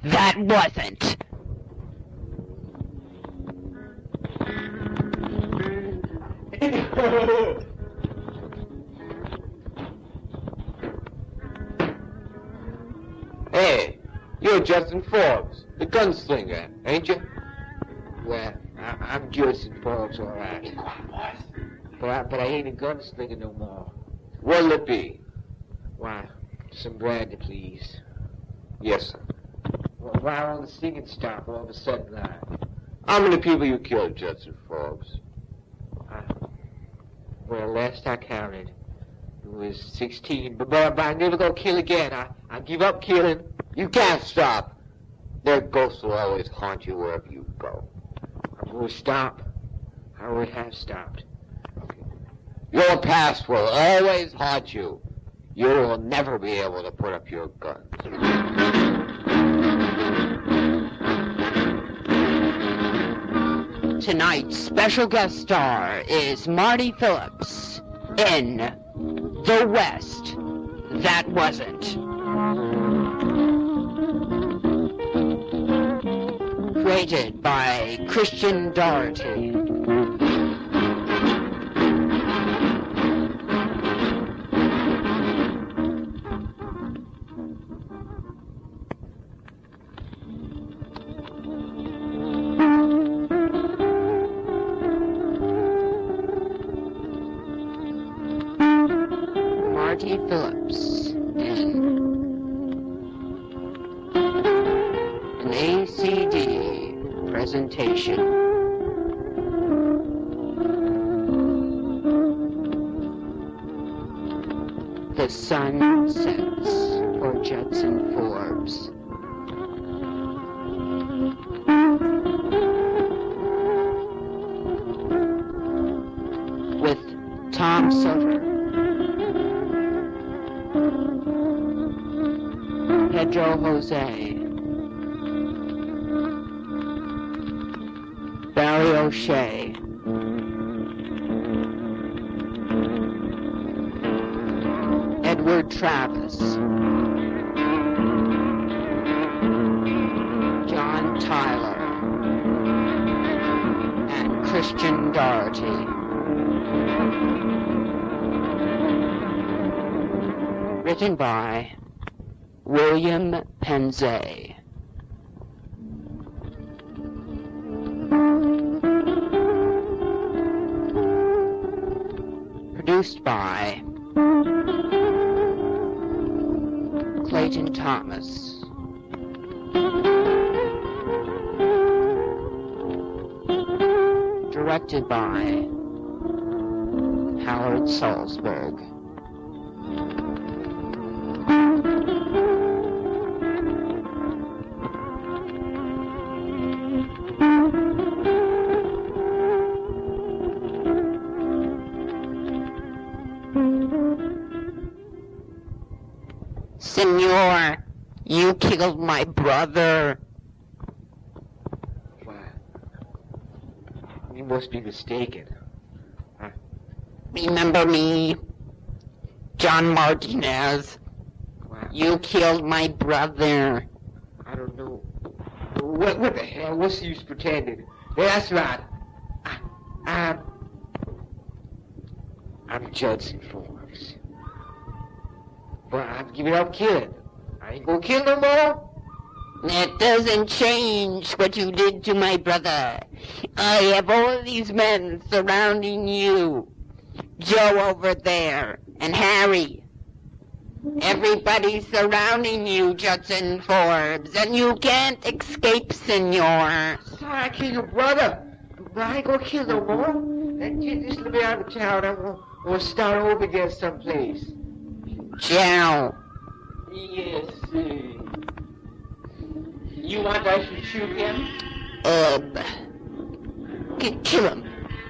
that wasn't. Hey, you're Judson Forbes, the gunslinger, ain't you? Well, I'm Judson Forbes, all right. But I ain't a gunslinger no more. What'll it be? Why, some brandy, please. Yes, sir. Well, why all the singing stop all of a sudden? How many people you killed, Judson Forbes? Well, last I counted, it was 16. But I never gonna kill again. I give up killing. You can't stop. Their ghosts will always haunt you wherever you go. I'm gonna stop. I already have stopped. Your past will always haunt you. You will never be able to put up your guns. Tonight's special guest star is Marty Phillips in The West That Wasn't. Created by Christian Doherty. Marty Phillips in an ACD presentation. The sun sets for Judson Forbes. With Tom Silver, Pedro Jose, Barry O'Shea, Edward Travis, John Tyler, and Christian Doherty. Written by William Penzay. Produced by Clayton Thomas. Directed by Howard Salzberg. Senor, you killed my brother. Why? You must be mistaken. Remember me? John Martinez. Why? You killed my brother. I don't know. What the hell? What's the use pretending? Yeah, that's right. I'm Judson Forbes. But I'm giving up killing. I ain't gonna kill no more. That doesn't change what you did to my brother. I have all these men surrounding you. Joe over there, and Harry. Everybody's surrounding you, Judson Forbes, and you can't escape, senor. Sorry, I killed your brother. But I ain't gonna kill no more. Just let me out of town. I'm gonna start over again someplace. Joe. Yes, sir. You want I should shoot him? Kill him.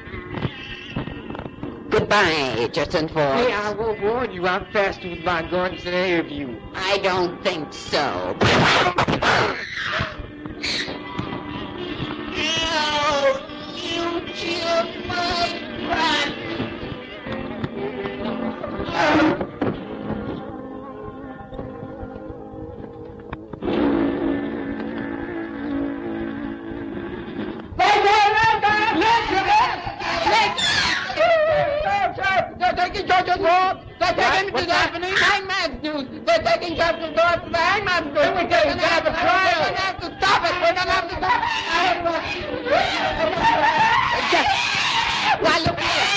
Goodbye, Judson Forbes. Hey, I will warn you, I'm faster with my guns than any of you. I don't think so. No, you killed my brother. taking Judson Forbes. They're taking him to the hangman's noose. They're taking Judson Forbes to the hangman's noose. We're going to have a trial. We're going to have to stop it. We're going to have to stop it. Why, look here.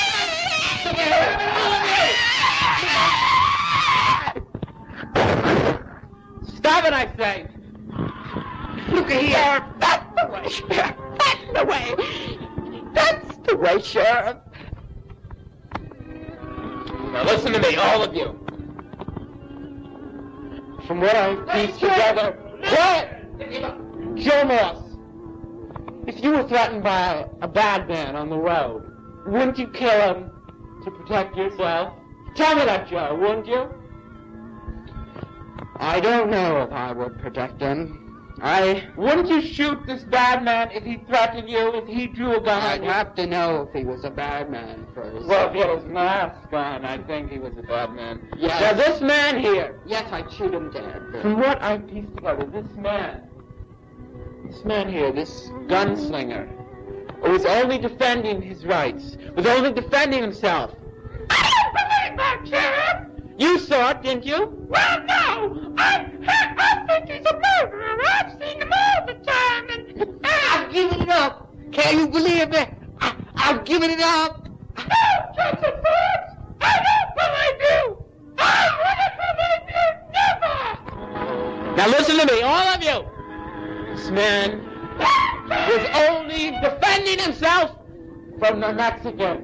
Stop it, I say. Look here. That's the way, Sheriff. That's the way. That's the way, Sheriff. Now listen to me, all of you. From what I've pieced together... Quiet! Joe Moss, if you were threatened by a bad man on the road, wouldn't you kill him to protect yourself? Tell me that, Joe, wouldn't you? I don't know if I would protect him. Wouldn't you shoot this bad man if he threatened you, if he drew a gun? I'd have to know if he was a bad man first. Well, if he had his mask on, I think he was a bad man. Yes. Now, this man here. Yes, I'd shoot him dead. From what I pieced together, this man here, this gunslinger, was only defending his rights, was only defending himself. I don't believe that, Sheriff! You saw it, didn't you? Well, no! I think he's a murderer. I've seen him all the time, and I've given it up. Can you believe me? I've given it up. No, Judson Forbes! I don't believe you! I wouldn't believe you, never! Now listen to me, all of you! This man was only defending himself from the Mexican.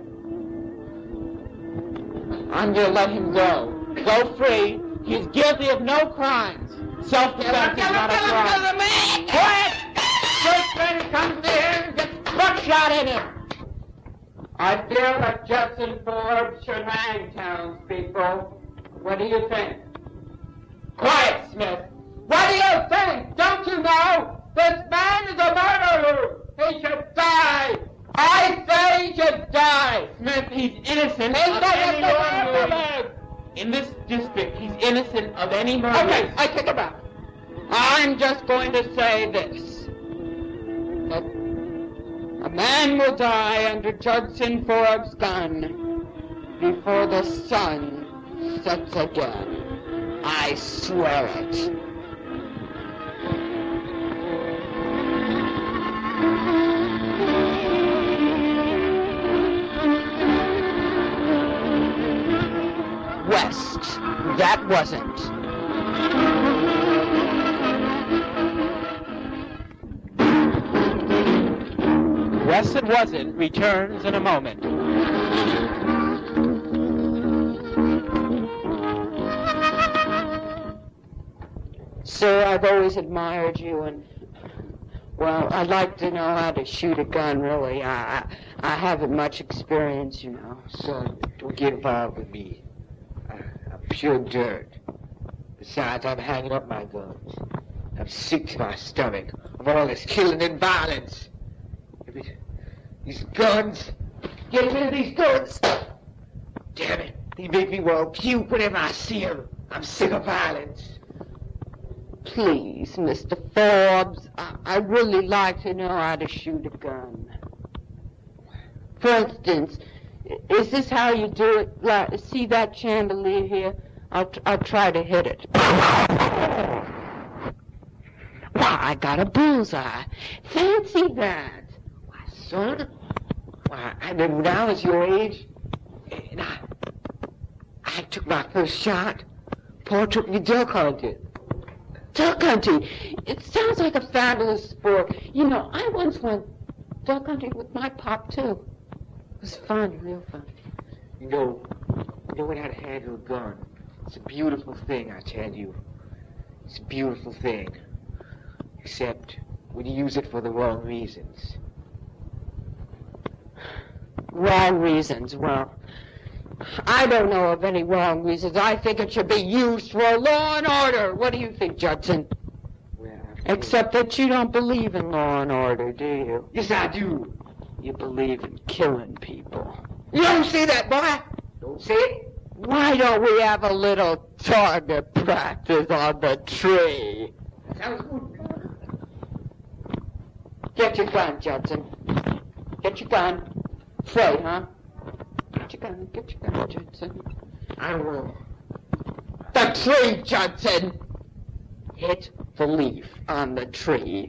I'm going to let him go. Go free. He's guilty of no crimes. Self-defense is not a crime. Quiet! First man comes here and gets buckshot in him. I feel that Judson Forbes should hang townspeople. What do you think? Quiet, Smith. What do you think? Don't you know? This man is a murderer. He should die. I say he should die. Smith, he's innocent of any wrongdoing. In this district, he's innocent of any murder. Okay, I take it back. I'm just going to say this. That a man will die under Judson Forbes' gun before the sun sets again. I swear it. West, that wasn't. West, it wasn't, returns in a moment. Sir, I've always admired you, and, well, I'd like to know how to shoot a gun, really. I haven't much experience, you know. Son, don't get involved with me. I'm pure dirt. Besides, I'm hanging up my guns. I'm sick to my stomach of all this killing and violence. These guns, get rid of these guns. Damn it, they make me want to puke whenever I see them. I'm sick of violence. Please, Mr. Forbes, I'd really like to know how to shoot a gun. For instance, is this how you do it? Like, see that chandelier here? I'll try to hit it. Why, I got a bullseye. Fancy that. Why, son, I remember when I was your age, and I took my first shot. Paul took me duck hunting. Duck hunting? It sounds like a fabulous sport. You know, I once went duck hunting with my pop, too. It was fun, real fun. You know how to handle a gun. It's a beautiful thing, I tell you. It's a beautiful thing. Except when you use it for the wrong reasons. Wrong reasons? Well, I don't know of any wrong reasons. I think it should be used for law and order. What do you think, Judson? Well, Except that you don't believe in law and order, do you? Yes, I do. You believe in killing people. You don't say that, boy. Don't say it. Why don't we have a little target practice on the tree? Sounds good. Get your gun, Judson. Get your gun. Afraid, huh? Get your gun, Judson. I will. The tree, Judson! Hit the leaf on the tree.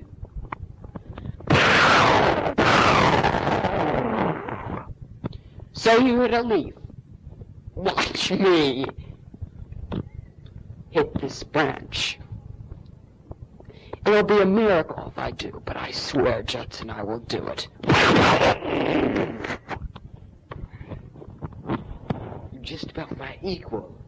So you hit a leaf. Watch me. Hit this branch. It'll be a miracle if I do, but I swear, Judson, I will do it. You're just about my equal.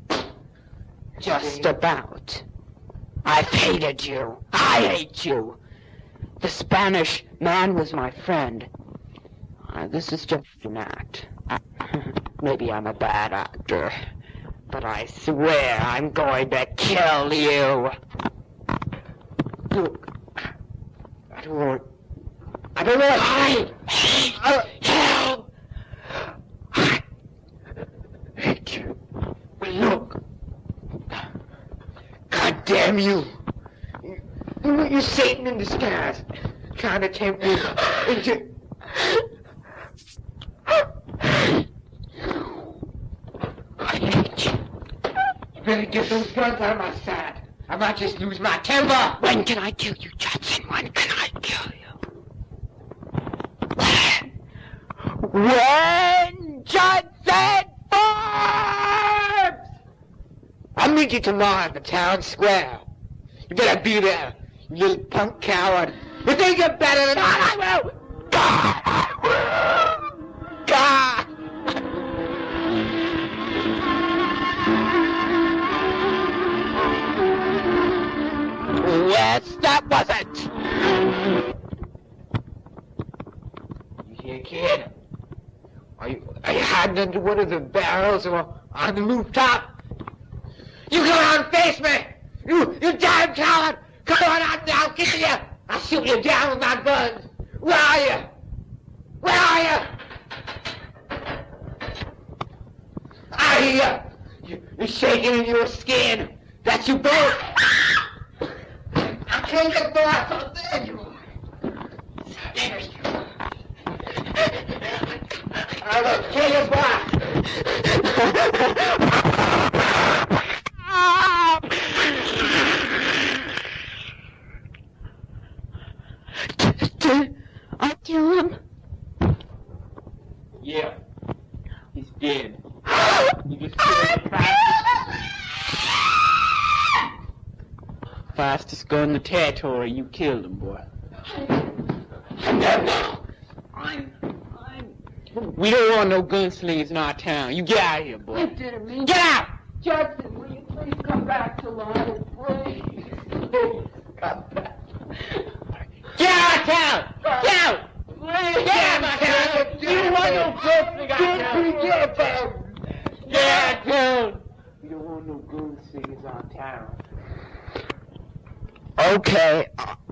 Just about. I've hated you. I hate you. The Spanish man was my friend. This is just an act. Maybe I'm a bad actor, but I swear I'm going to kill you. Look, I don't want. I hate you. I hate you. But look, God damn you! You're Satan in disguise, trying to tempt me into. I hate you. You better get those guns out of my side. I might just lose my temper. When can I kill you, Judson? When can I kill you? When, Judson Forbes! I'll meet you tomorrow at the town square. You better be there, you little punk coward. You think you're better than I will? God, I will. God! Yes, that was it. You hear, kid? Are you hiding under one of the barrels or on the rooftop? You come out and face me! You damn coward! Come on out now, I'll get to you! I'll shoot you down with my guns! Where are you? Where are you? I hear you! You're shaking in your skin! That's you both! I can't get the last one. There you are! There you are! I will kill you back! Did I kill him? Yeah, he's dead. You just killed the fastest gun in the territory. You killed him, boy. I'm dead now! We don't want no gunslingers in our town. You get out of here, boy. I didn't mean Get out! Judson, will you please come back to life? Please. Come back. Get out of town! Get out! Get out of town! You don't want no gunslinger out of town! Get out of town! We don't want no gunslingers on town. Okay.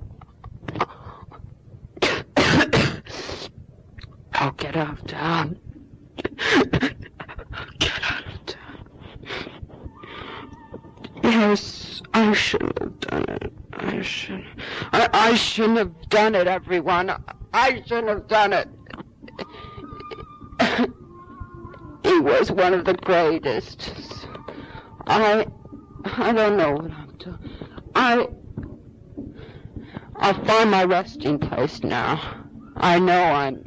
I'll get out of town. Get out of town. Yes, I shouldn't have done it. I shouldn't have done it, everyone. I shouldn't have done it. He was one of the greatest. I don't know what I'm doing. I'll find my resting place now. I know I'm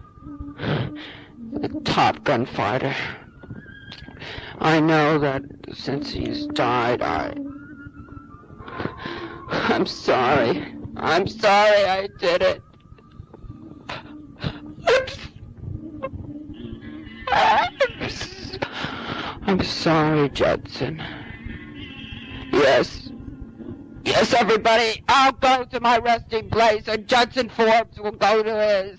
the top gunfighter. I know that since he's died, I'm sorry. I'm sorry I did it. I'm sorry, Judson. Yes, everybody, I'll go to my resting place, and Judson Forbes will go to his.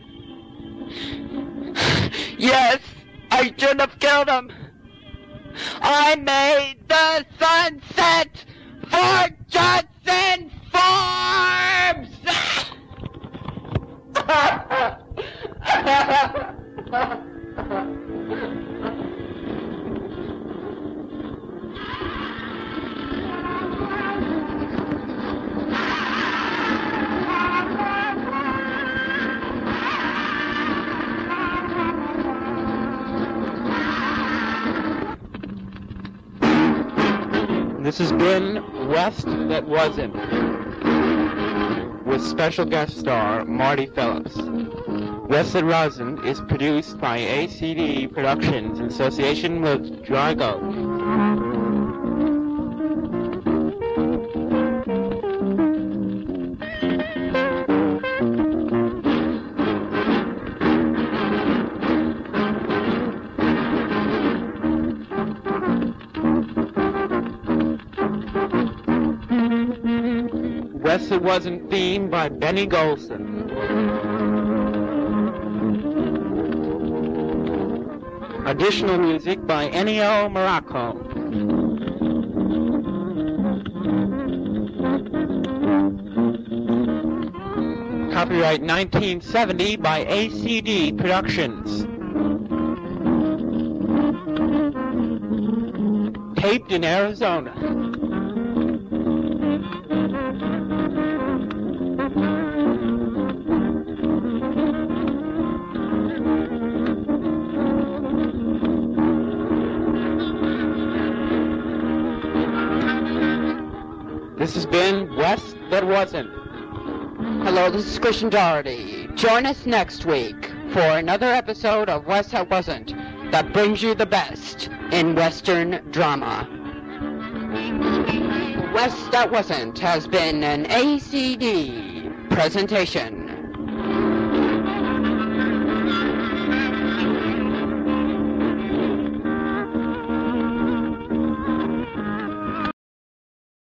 Yes, I shouldn't have killed him. I made the sunset for Judson Forbes! has been West That Wasn't, with special guest star Marty Phillips. West That Wasn't is produced by ACD Productions in association with Drago. West That Wasn't theme by Benny Golson. Additional music by Ennio Morricone. Copyright 1970 by ACD Productions. Taped in Arizona. This has been West That Wasn't. Hello, this is Christian Doherty. Join us next week for another episode of West That Wasn't that brings you the best in Western drama. West That Wasn't has been an ACD presentation.